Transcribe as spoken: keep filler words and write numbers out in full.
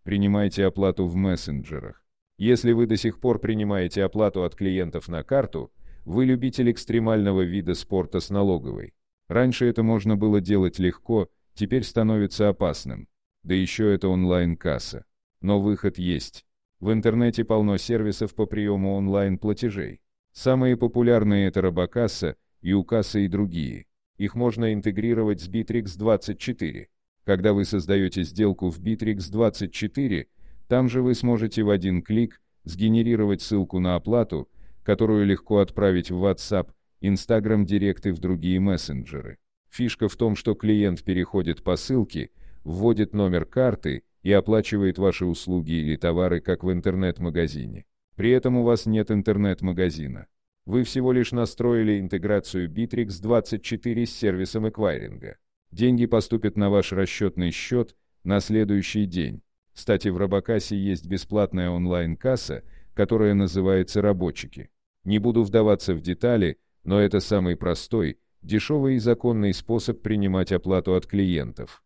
принимайте оплату в мессенджерах. Если вы до сих пор принимаете оплату от клиентов на карту, вы любитель экстремального вида спорта с налоговой. Раньше это можно было делать легко, теперь становится опасным. Да еще это онлайн-касса. Но выход есть. В интернете полно сервисов по приему онлайн-платежей. Самые популярные — это Робокасса, Юкасса и другие. Их можно интегрировать с Битрикс двадцать четыре. Когда вы создаете сделку в Битрикс двадцать четыре, там же вы сможете в один клик сгенерировать ссылку на оплату, которую легко отправить в WhatsApp, Instagram Директ и в другие мессенджеры. Фишка в том, что клиент переходит по ссылке, вводит номер карты и оплачивает ваши услуги или товары, как в интернет-магазине. При этом у вас нет интернет-магазина. Вы всего лишь настроили интеграцию Битрикс двадцать четыре с сервисом эквайринга. Деньги поступят на ваш расчетный счет на следующий день. Кстати, в Робокассе есть бесплатная онлайн-касса, которая называется «Рабочики». Не буду вдаваться в детали, но это самый простой, дешевый и законный способ принимать оплату от клиентов.